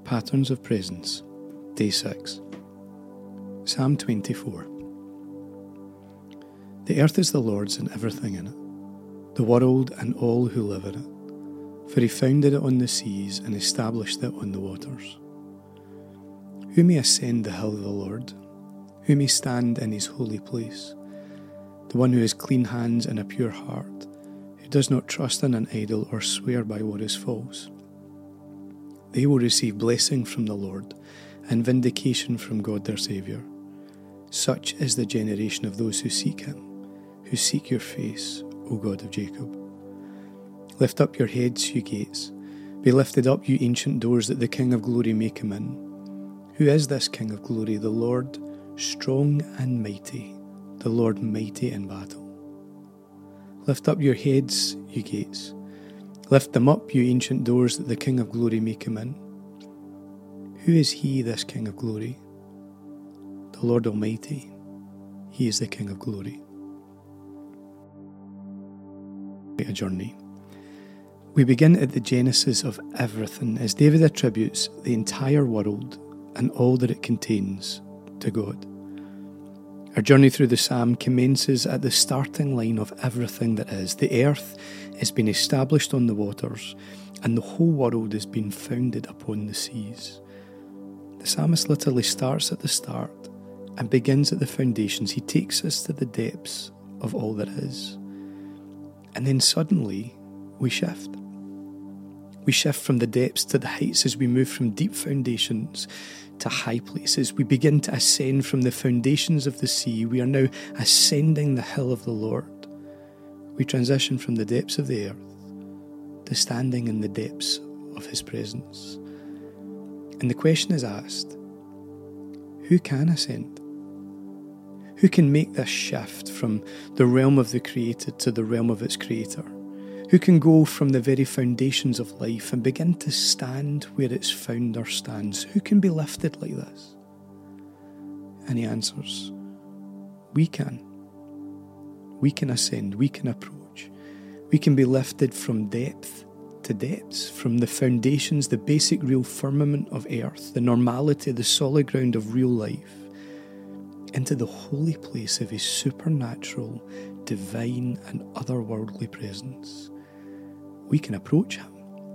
Patterns of Presence, Day 6. Psalm 24. The earth is the Lord's and everything in it, the world and all who live in it. For he founded it on the seas and established it on the waters. Who may ascend the hill of the Lord? Who may stand in his holy place? The one who has clean hands and a pure heart, who does not trust in an idol or swear by what is false. They will receive blessing from the Lord and vindication from God their Saviour. Such is the generation of those who seek him, who seek your face, O God of Jacob. Lift up your heads, you gates. Be lifted up, you ancient doors, that the King of glory may come in. Who is this King of glory? The Lord, strong and mighty, the Lord mighty in battle. Lift up your heads, you gates. Lift them up, you ancient doors, that the King of glory may come in. Who is he, this King of glory? The Lord Almighty. He is the King of glory. A journey. We begin at the genesis of everything as David attributes the entire world and all that it contains to God. Our journey through the psalm commences at the starting line of everything that is. The earth has been established on the waters, and the whole world has been founded upon the seas. The psalmist literally starts at the start and begins at the foundations. He takes us to the depths of all that is. And then suddenly we shift. We shift from the depths to the heights as we move from deep foundations to high places. We begin to ascend from the foundations of the sea. We are now ascending the hill of the Lord. We transition from the depths of the earth to standing in the depths of his presence. And the question is asked, who can ascend? Who can make this shift from the realm of the created to the realm of its creator? Who can go from the very foundations of life and begin to stand where its founder stands? Who can be lifted like this? And he answers, we can. We can ascend, we can approach. We can be lifted from depth to depths, from the foundations, the basic real firmament of earth, the normality, the solid ground of real life, into the holy place of his supernatural, divine and otherworldly presence. We can approach him.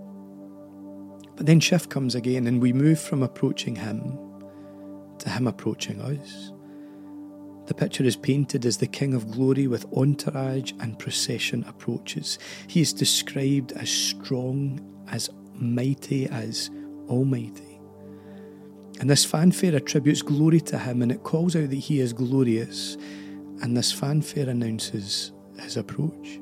But then shift comes again, and we move from approaching him to him approaching us. The picture is painted as the King of glory with entourage and procession approaches. He is described as strong, as mighty, as almighty. And this fanfare attributes glory to him, and it calls out that he is glorious, and this fanfare announces his approach.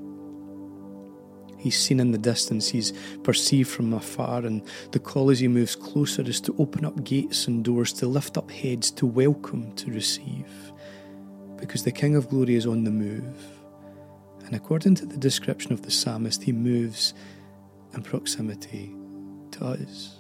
He's seen in the distance, he's perceived from afar, and the call as he moves closer is to open up gates and doors, to lift up heads, to welcome, to receive. Because the King of glory is on the move. And according to the description of the psalmist, he moves in proximity to us.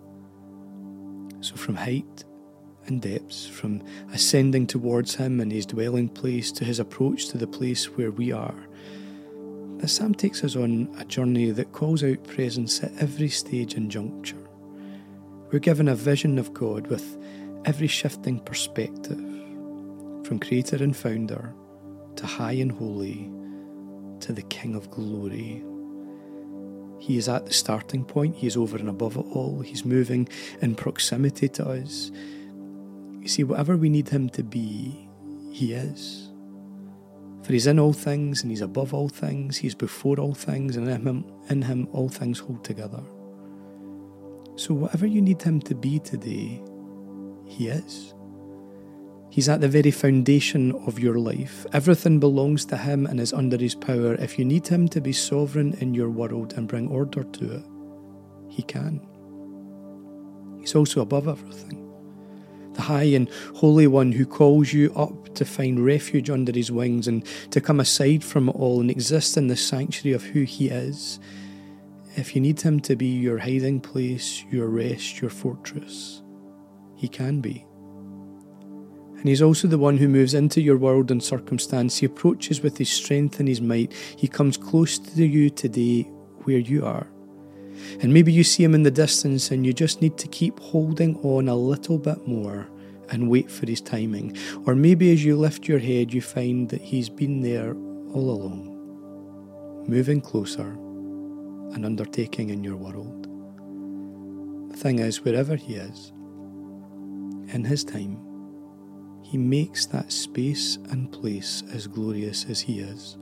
So from height and depths, from ascending towards him and his dwelling place to his approach to the place where we are, the psalm takes us on a journey that calls out presence at every stage and juncture. We're given a vision of God with every shifting perspective, from creator and founder to high and holy to the King of glory. He is at the starting point. He is over and above it all. He's moving in proximity to us. You see, whatever we need him to be, he is. For he's in all things, and he's above all things. He's before all things, and in him all things hold together. So whatever you need him to be today, he is. He's at the very foundation of your life. Everything belongs to him and is under his power. If you need him to be sovereign in your world and bring order to it, he can. He's also above everything. The high and holy one who calls you up to find refuge under his wings and to come aside from it all and exist in the sanctuary of who he is. If you need him to be your hiding place, your rest, your fortress, he can be. And he's also the one who moves into your world and circumstance. He approaches with his strength and his might. He comes close to you today where you are. And maybe you see him in the distance and you just need to keep holding on a little bit more and wait for his timing. Or maybe as you lift your head, you find that he's been there all along, moving closer and undertaking in your world. The thing is, wherever he is, in his time, he makes that space and place as glorious as he is.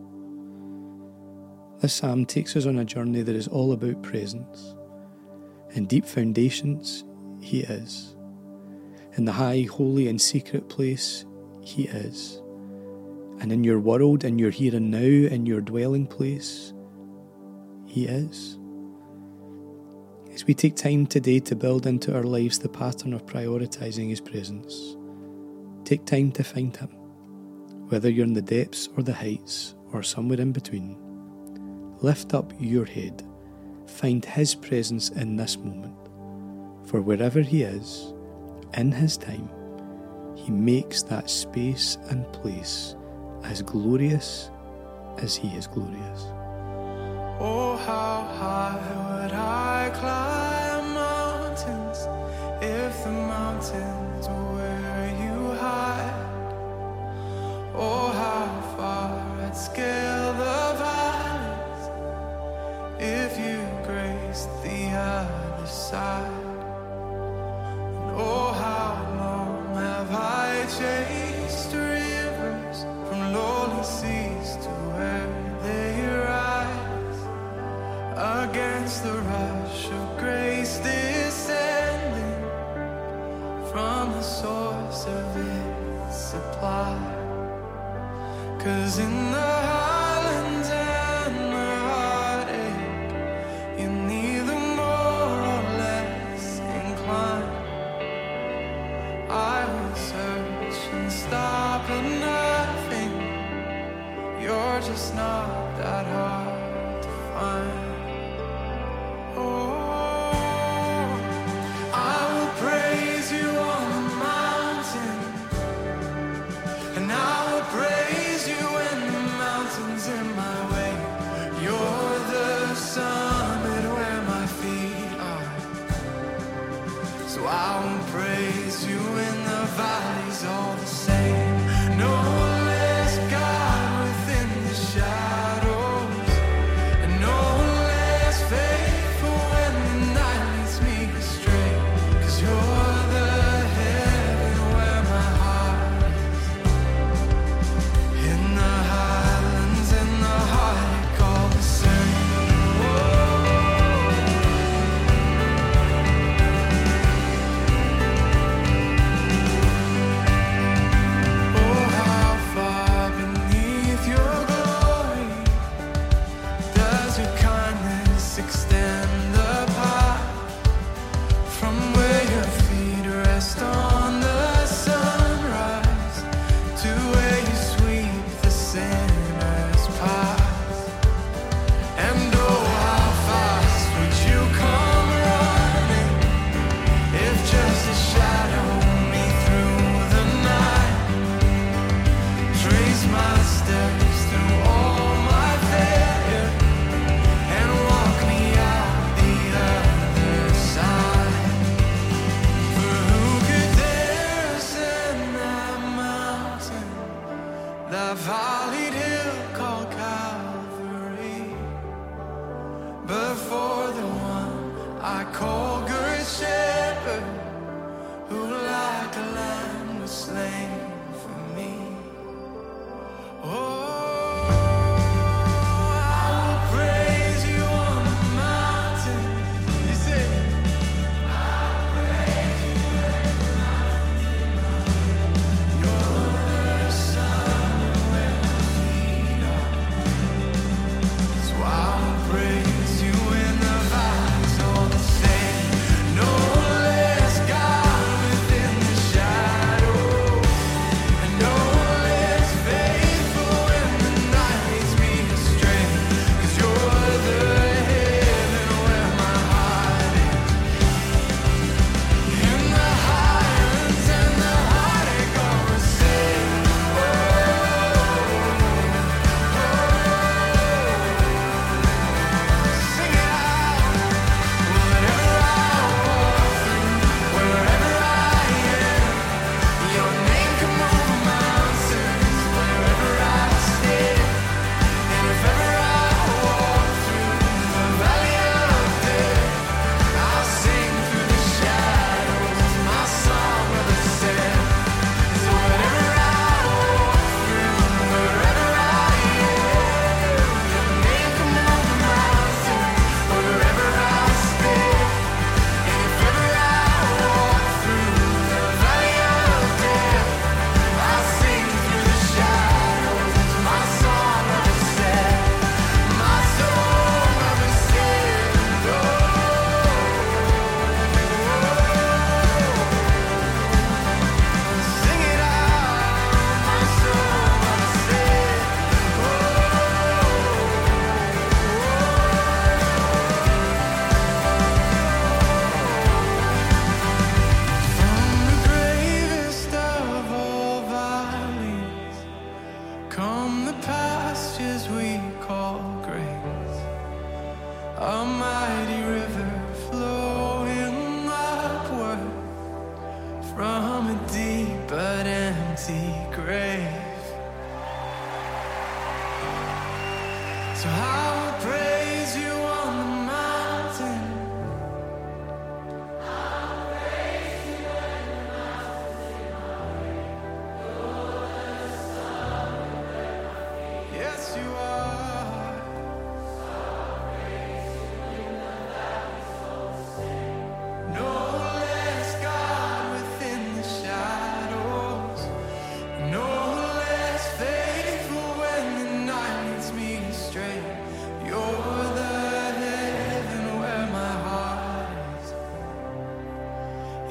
This psalm takes us on a journey that is all about presence. In deep foundations, he is. In the high, holy and secret place, he is. And in your world, in your here and now, in your dwelling place, he is. As we take time today to build into our lives the pattern of prioritising his presence, take time to find him, whether you're in the depths or the heights or somewhere in between. Lift up your head, find his presence in this moment, for wherever he is, in his time, he makes that space and place as glorious as he is glorious. Oh, how high would I climb mountains if the mountains were where you hide? Oh, how far I'd scale the valleys if you graced the other side. And oh, how long have I chased rivers from lowly seas to where they rise, against the rush of grace descending from the source of its supply. 'Cause in the highlands and the heartache, you're neither more or less inclined. I will search and stop at nothing. You're just not that hard to find. So I will praise you in the valleys all the same. No less God within the shadows, and no less faithful when the night leads me astray. 'Cause you're the heaven where my heart is, in the highlands and the heartache all the same. Extend apart from where your feet rest on the sunrise to where you sweep the sinner's path. And oh, how fast would you come running if just to shadow me through the night, trace my steps through all my failure, and walk me out the other side. For who could dare ascend that mountain, that valleyed hill called Calvary, but for the one I call Good Shepherd, who like a lamb was slain for me. Oh,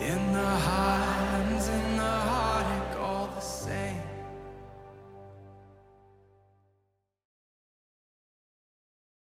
in the highlands, in the